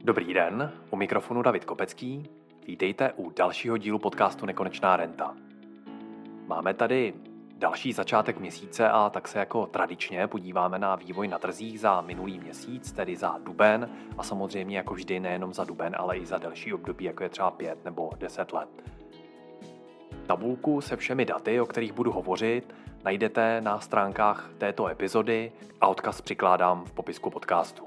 Dobrý den, u mikrofonu David Kopecký. Vítejte u dalšího dílu podcastu Nekonečná renta. Máme tady další začátek měsíce a tak se jako tradičně podíváme na vývoj na trzích za minulý měsíc, tedy za duben a samozřejmě jako vždy nejenom za duben, ale i za další období, jako je třeba 5 nebo 10 let. Tabulku se všemi daty, o kterých budu hovořit, najdete na stránkách této epizody a odkaz přikládám v popisku podcastu.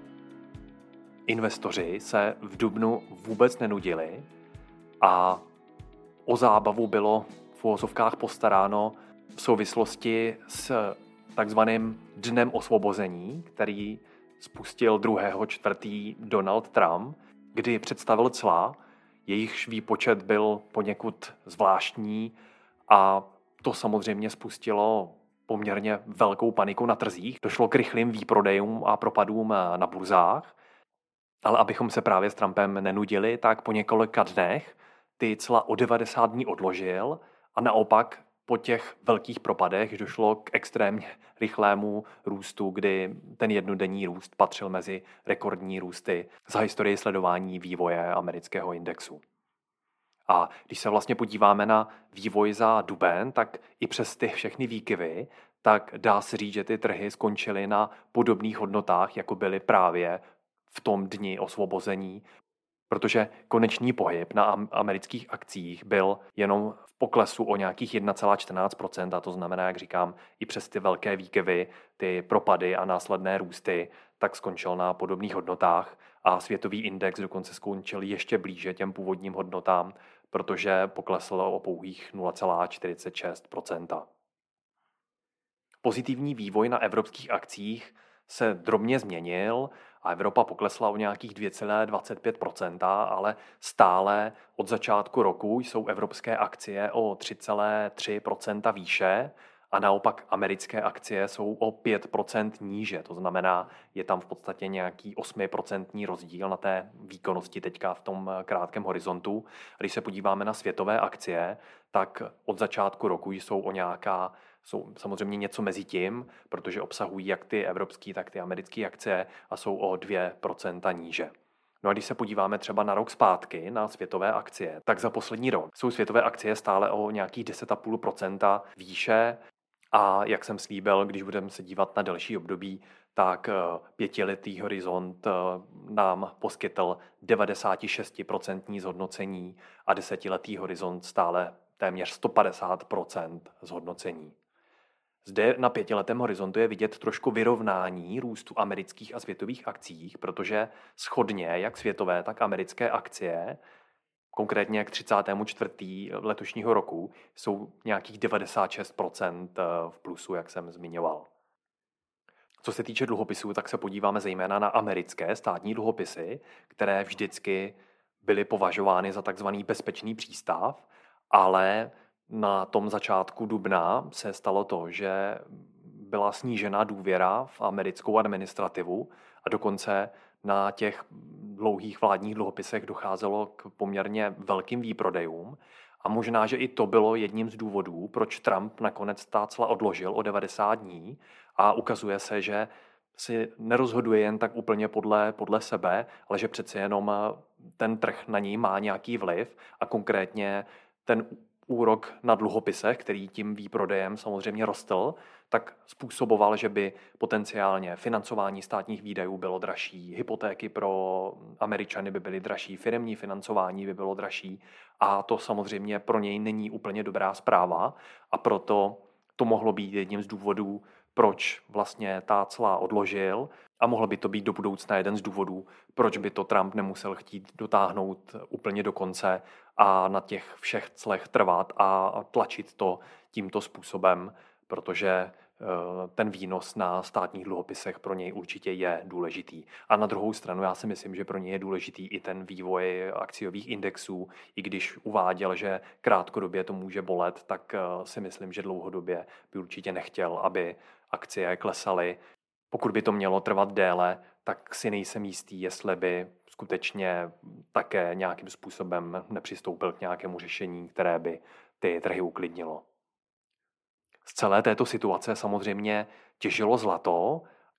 Investoři se v dubnu vůbec nenudili a o zábavu bylo v uvozovkách postaráno v souvislosti s takzvaným Dnem osvobození, který spustil 2.4. Donald Trump, kdy představil cla, jejichž výpočet byl poněkud zvláštní a to samozřejmě spustilo poměrně velkou paniku na trzích. Došlo k rychlým výprodejům a propadům na burzách. Ale abychom se právě s Trumpem nenudili, tak po několika dnech ty cla o 90 dní odložil a naopak po těch velkých propadech došlo k extrémně rychlému růstu, kdy ten jednodenní růst patřil mezi rekordní růsty za historii sledování vývoje amerického indexu. A když se vlastně podíváme na vývoj za duben, tak i přes ty všechny výkyvy, tak dá se říct, že ty trhy skončily na podobných hodnotách, jako byly právě v tom dni osvobození, protože konečný pohyb na amerických akcích byl jenom v poklesu o nějakých 1,14%, a to znamená, jak říkám, i přes ty velké výkyvy, ty propady a následné růsty, tak skončil na podobných hodnotách a světový index dokonce skončil ještě blíže těm původním hodnotám, protože poklesl o pouhých 0,46%. Pozitivní vývoj na evropských akcích se drobně změnil a Evropa poklesla o nějakých 2,25%, ale stále od začátku roku jsou evropské akcie o 3,3% výše a naopak americké akcie jsou o 5% níže. To znamená, je tam v podstatě nějaký 8% rozdíl na té výkonnosti teďka v tom krátkém horizontu. A když se podíváme na světové akcie, tak od začátku roku jsou samozřejmě něco mezi tím, protože obsahují jak ty evropské, tak ty americké akcie a jsou o 2% níže. No a když se podíváme třeba na rok zpátky na světové akcie, tak za poslední rok jsou světové akcie stále o nějakých 10,5% výše a jak jsem slíbil, když budeme se dívat na delší období, tak 5letý horizont nám poskytl 96% zhodnocení a 10letý horizont stále téměř 150% zhodnocení. Zde na 5letém horizontu je vidět trošku vyrovnání růstu amerických a světových akcích, protože shodně jak světové, tak americké akcie, konkrétně k 34. letošního roku, jsou nějakých 96% v plusu, jak jsem zmiňoval. Co se týče dluhopisů, tak se podíváme zejména na americké státní dluhopisy, které vždycky byly považovány za takzvaný bezpečný přístav, ale na tom začátku dubna se stalo to, že byla snížena důvěra v americkou administrativu a dokonce na těch dlouhých vládních dluhopisech docházelo k poměrně velkým výprodejům a možná, že i to bylo jedním z důvodů, proč Trump nakonec ta cla odložil o 90 dní a ukazuje se, že si nerozhoduje jen tak úplně podle sebe, ale že přece jenom ten trh na ní má nějaký vliv a konkrétně ten úrok na dluhopisech, který tím výprodejem samozřejmě rostl, tak způsoboval, že by potenciálně financování státních výdajů bylo dražší, hypotéky pro Američany by byly dražší, firemní financování by bylo dražší a to samozřejmě pro něj není úplně dobrá zpráva a proto to mohlo být jedním z důvodů, proč vlastně ta cla odložil a mohlo by to být do budoucna jeden z důvodů, proč by to Trump nemusel chtít dotáhnout úplně do konce a na těch všech clech trvat a tlačit to tímto způsobem, protože ten výnos na státních dluhopisech pro něj určitě je důležitý. A na druhou stranu já si myslím, že pro něj je důležitý i ten vývoj akciových indexů, i když uváděl, že krátkodobě to může bolet, tak si myslím, že dlouhodobě by určitě nechtěl, aby akcie klesaly. Pokud by to mělo trvat déle, tak si nejsem jistý, jestli by skutečně také nějakým způsobem nepřistoupil k nějakému řešení, které by ty trhy uklidnilo. Z celé této situace samozřejmě těžilo zlato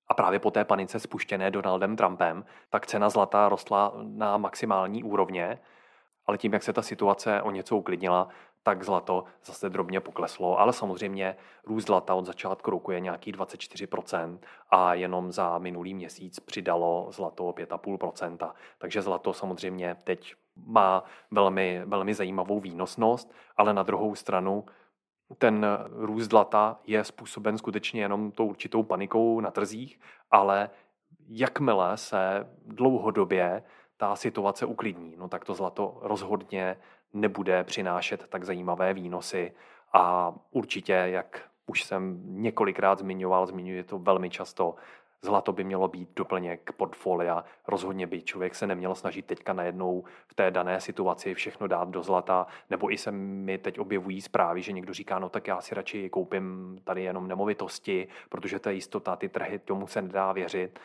a právě po té panice spuštěné Donaldem Trumpem, tak cena zlata rostla na maximální úrovně, ale tím, jak se ta situace o něco uklidnila, tak zlato zase drobně pokleslo, ale samozřejmě růst zlata od začátku roku je nějaký 24% a jenom za minulý měsíc přidalo zlato o 5,5%. Takže zlato samozřejmě teď má velmi, velmi zajímavou výnosnost, ale na druhou stranu ten růst zlata je způsoben skutečně jenom tou určitou panikou na trzích, ale jakmile se dlouhodobě ta situace uklidní, no tak to zlato rozhodně nebude přinášet tak zajímavé výnosy a určitě, jak už jsem několikrát zmiňuji to velmi často, zlato by mělo být doplněk portfolia. Rozhodně by člověk se neměl snažit teďka najednou v té dané situaci všechno dát do zlata, nebo i se mi teď objevují zprávy, že někdo říká, no tak já si radši koupím tady jenom nemovitosti, protože to je jistota, ty trhy, tomu se nedá věřit.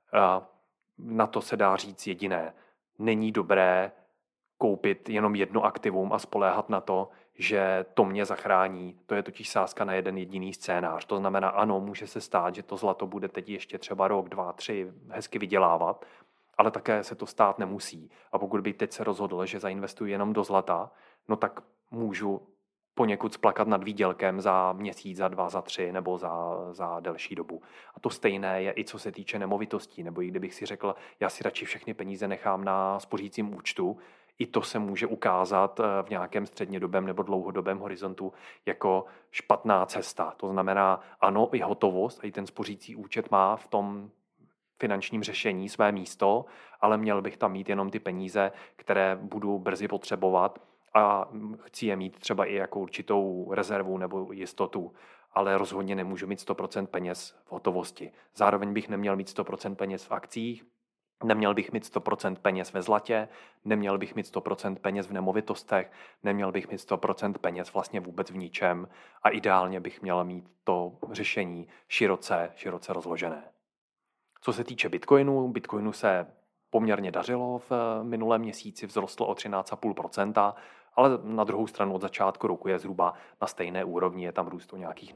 Na to se dá říct jediné. Není dobré koupit jenom jedno aktivum a spoléhat na to, že to mě zachrání. To je totiž sázka na jeden jediný scénář. To znamená, ano, může se stát, že to zlato bude teď ještě třeba rok, 2, 3 hezky vydělávat, ale také se to stát nemusí. A pokud bych teď se rozhodl, že zainvestuji jenom do zlata, no tak můžu poněkud splakat nad výdělkem za měsíc, za 2, za 3 nebo za delší dobu. A to stejné je i co se týče nemovitostí, nebo i kdybych si řekl, já si radši všechny peníze nechám na spořícím účtu, i to se může ukázat v nějakém střednědobém nebo dlouhodobém horizontu jako špatná cesta. To znamená, ano, i hotovost, i ten spořící účet má v tom finančním řešení své místo, ale měl bych tam mít jenom ty peníze, které budu brzy potřebovat a chci je mít třeba i jako určitou rezervu nebo jistotu, ale rozhodně nemůžu mít 100% peněz v hotovosti. Zároveň bych neměl mít 100% peněz v akcích, neměl bych mít 100% peněz ve zlatě, neměl bych mít 100% peněz v nemovitostech, neměl bych mít 100% peněz vlastně vůbec v ničem a ideálně bych měl mít to řešení široce rozložené. Co se týče Bitcoinu se poměrně dařilo v minulém měsíci, vzrostlo o 13,5%, ale na druhou stranu od začátku roku je zhruba na stejné úrovni, je tam růst o nějakých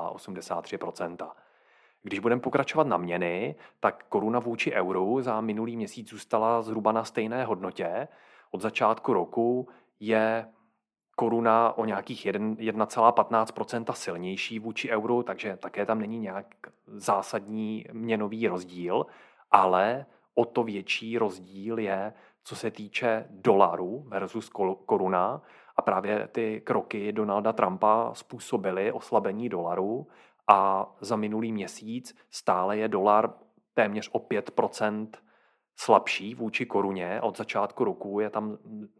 0,83%. Když budeme pokračovat na měny, tak koruna vůči euru za minulý měsíc zůstala zhruba na stejné hodnotě. Od začátku roku je koruna o nějakých 1,15% silnější vůči euru, takže také tam není nějak zásadní měnový rozdíl, ale o to větší rozdíl je, co se týče dolaru versus koruna a právě ty kroky Donalda Trumpa způsobily oslabení dolaru a za minulý měsíc stále je dolar téměř o 5% slabší vůči koruně. Od začátku roku je tam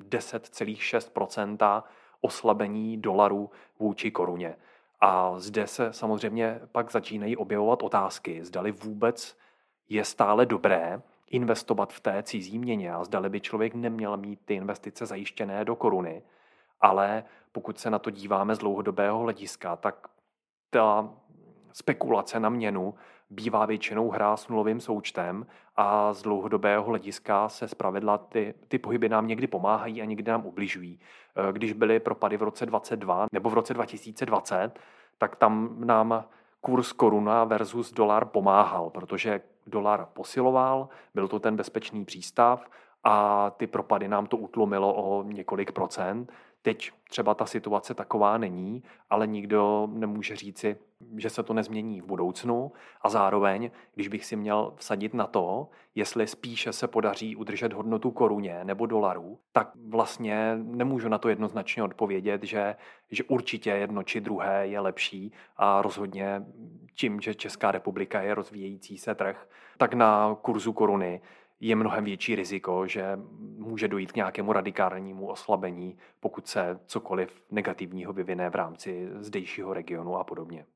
10,6% oslabení dolaru vůči koruně. A zde se samozřejmě pak začínají objevovat otázky, zdali vůbec je stále dobré investovat v té cizí měně a zdali by člověk neměl mít ty investice zajištěné do koruny. Ale pokud se na to díváme z dlouhodobého hlediska, tak ta spekulace na měnu bývá většinou hra s nulovým součtem a z dlouhodobého hlediska se zpravidla ty pohyby nám někdy pomáhají a někdy nám ubližují. Když byly propady v roce 2022 nebo v roce 2020, tak tam nám kurz koruna versus dolar pomáhal, protože dolar posiloval, byl to ten bezpečný přístav a ty propady nám to utlumilo o několik procent. Teď třeba ta situace taková není, ale nikdo nemůže říci, že se to nezmění v budoucnu a zároveň, když bych si měl vsadit na to, jestli spíše se podaří udržet hodnotu koruně nebo dolaru, tak vlastně nemůžu na to jednoznačně odpovědět, že určitě jedno či druhé je lepší a rozhodně tím, že Česká republika je rozvíjející se trh, tak na kurzu koruny je mnohem větší riziko, že může dojít k nějakému radikálnímu oslabení, pokud se cokoliv negativního vyvine v rámci zdejšího regionu a podobně.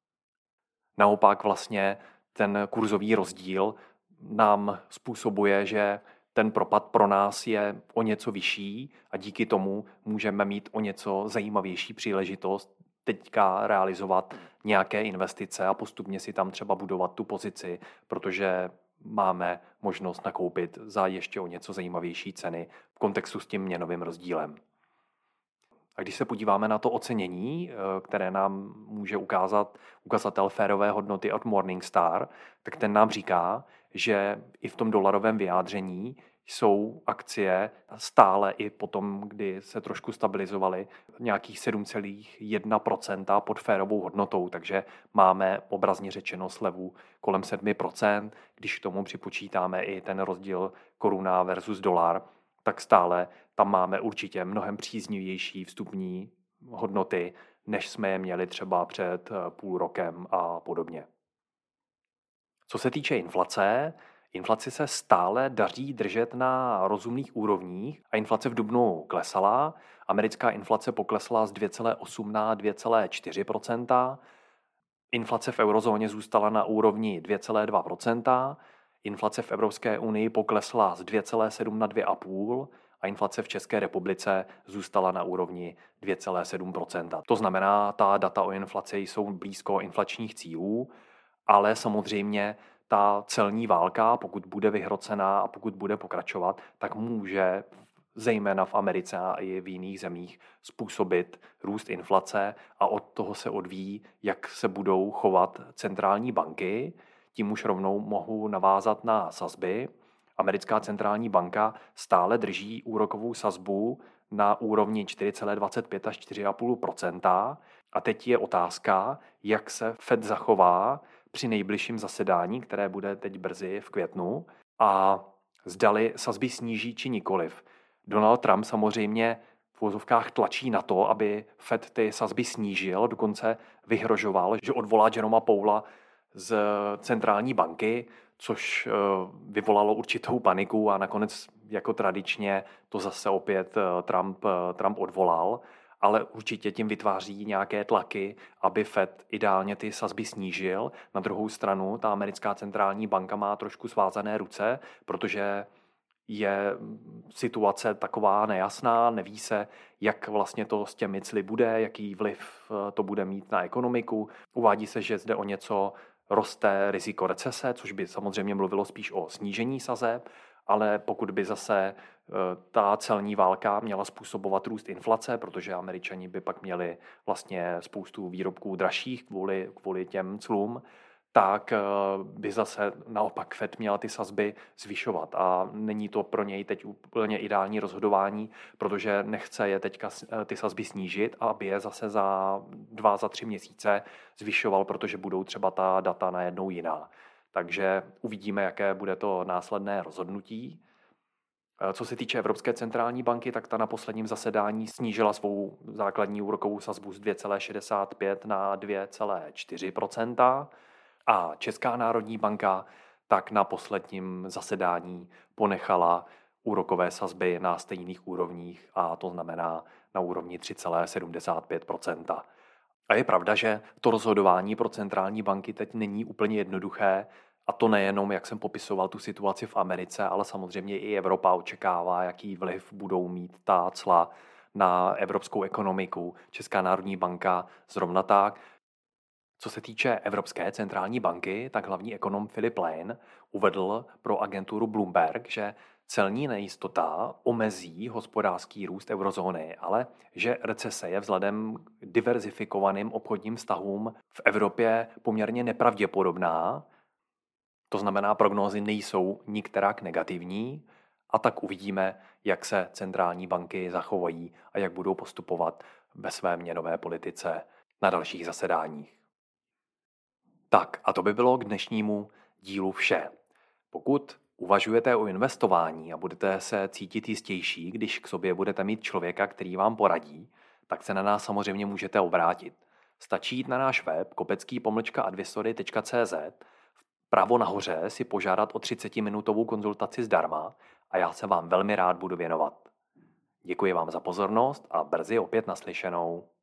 Naopak vlastně ten kurzový rozdíl nám způsobuje, že ten propad pro nás je o něco vyšší a díky tomu můžeme mít o něco zajímavější příležitost teďka realizovat nějaké investice a postupně si tam třeba budovat tu pozici, protože máme možnost nakoupit za ještě o něco zajímavější ceny v kontextu s tím měnovým rozdílem. A když se podíváme na to ocenění, které nám může ukázat ukazatel férové hodnoty od Morningstar, tak ten nám říká, že i v tom dolarovém vyjádření jsou akcie stále i potom, kdy se trošku stabilizovaly, nějakých 7,1% pod férovou hodnotou, takže máme obrazně řečeno slevu kolem 7%. Když k tomu připočítáme i ten rozdíl koruna versus dolar, tak stále tam máme určitě mnohem příznivější vstupní hodnoty, než jsme je měli třeba před půl rokem a podobně. Co se týče inflaci se stále daří držet na rozumných úrovních a inflace v dubnu klesala. Americká inflace poklesla z 2,8 na 2,4%. Inflace v eurozóně zůstala na úrovni 2,2%. Inflace v Evropské unii poklesla z 2,7 na 2,5 a inflace v České republice zůstala na úrovni 2,7%. To znamená, ta data o inflaci jsou blízko inflačních cílů, ale samozřejmě ta celní válka, pokud bude vyhrocená a pokud bude pokračovat, tak může zejména v Americe a i v jiných zemích způsobit růst inflace a od toho se odvíjí, jak se budou chovat centrální banky. Tím už rovnou mohu navázat na sazby. Americká centrální banka stále drží úrokovou sazbu na úrovni 4,25 až 4,5%. A teď je otázka, jak se Fed zachová při nejbližším zasedání, které bude teď brzy v květnu, a zdali sazby sníží či nikoliv. Donald Trump samozřejmě v uvozovkách tlačí na to, aby Fed ty sazby snížil, dokonce vyhrožoval, že odvolá Jeroma Powella z centrální banky, což vyvolalo určitou paniku a nakonec jako tradičně to zase opět Trump odvolal, ale určitě tím vytváří nějaké tlaky, aby Fed ideálně ty sazby snížil. Na druhou stranu ta americká centrální banka má trošku svázané ruce, protože je situace taková nejasná, neví se, jak vlastně to s těmi cly bude, jaký vliv to bude mít na ekonomiku. Uvádí se, že zde o něco roste riziko recese, což by samozřejmě mluvilo spíš o snížení sazeb, ale pokud by zase ta celní válka měla způsobovat růst inflace, protože Američani by pak měli vlastně spoustu výrobků dražších kvůli těm clům, tak by zase naopak Fed měla ty sazby zvyšovat. A není to pro něj teď úplně ideální rozhodování, protože nechce je teďka ty sazby snížit, aby je zase za 2-3 měsíce zvyšoval, protože budou třeba ta data najednou jiná. Takže uvidíme, jaké bude to následné rozhodnutí. Co se týče Evropské centrální banky, tak ta na posledním zasedání snížila svou základní úrokovou sazbu z 2,65 na 2,4%. A Česká národní banka tak na posledním zasedání ponechala úrokové sazby na stejných úrovních, a to znamená na úrovni 3,75%. A je pravda, že to rozhodování pro centrální banky teď není úplně jednoduché, a to nejenom, jak jsem popisoval tu situaci v Americe, ale samozřejmě i Evropa očekává, jaký vliv budou mít ta cla na evropskou ekonomiku. Česká národní banka zrovna tak. Co se týče Evropské centrální banky, tak hlavní ekonom Philip Lane uvedl pro agenturu Bloomberg, že celní nejistota omezí hospodářský růst eurozóny, ale že recese je vzhledem k diverzifikovaným obchodním vztahům v Evropě poměrně nepravděpodobná. To znamená, prognózy nejsou nikterak negativní, a tak uvidíme, jak se centrální banky zachovají a jak budou postupovat ve své měnové politice na dalších zasedáních. Tak a to by bylo k dnešnímu dílu vše. Pokud uvažujete o investování a budete se cítit jistější, když k sobě budete mít člověka, který vám poradí, tak se na nás samozřejmě můžete obrátit. Stačí jít na náš web kopecký-advisory.cz, vpravo nahoře si požádat o 30-minutovou konzultaci zdarma a já se vám velmi rád budu věnovat. Děkuji vám za pozornost a brzy opět naslyšenou.